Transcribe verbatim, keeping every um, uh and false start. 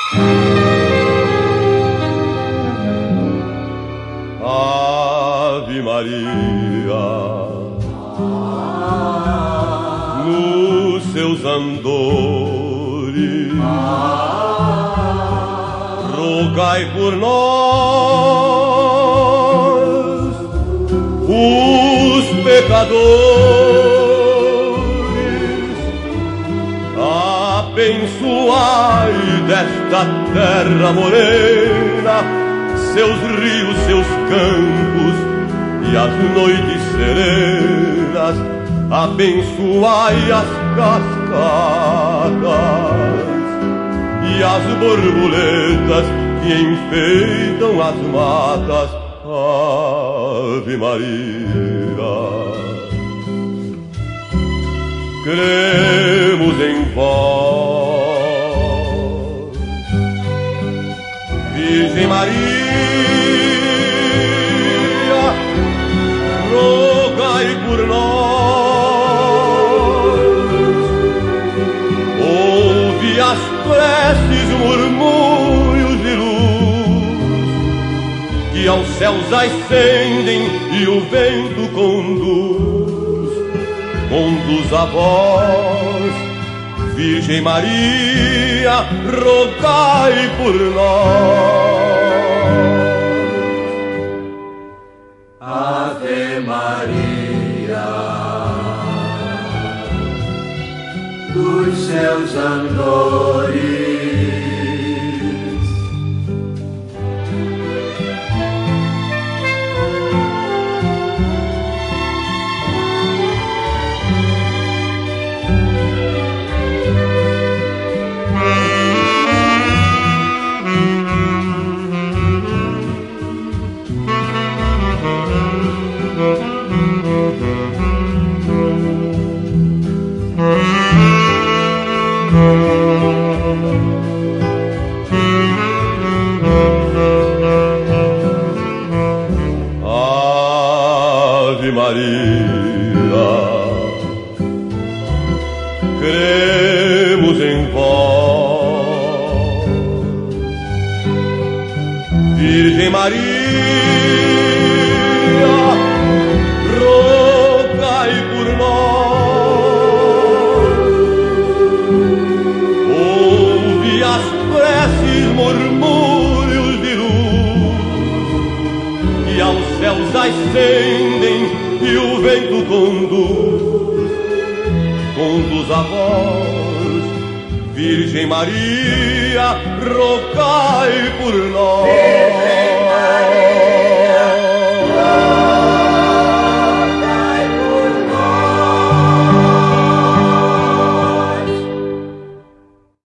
Ave Maria, nos seus andores, rogai por nós, os pecadores. Abençoai desta terra morena seus rios, seus campos e as noites serenas. Abençoai as cascatas e as borboletas que enfeitam as matas. Ave Maria, cremos em vós, Virgem Maria, rogai por nós. Ouve as preces, murmúrios de luz que aos céus ascendem e o vento conduz. Conduz a vós, Virgem Maria, rogai por nós. Ave Maria, dos seus andores, Ave Maria, cremos em vós, Virgem Maria, rogai por nós. Ouve as preces, murmúrios de luz que aos céus ascendem e o vento conduz. Conduz a vós, Virgem Maria, rogai por nós.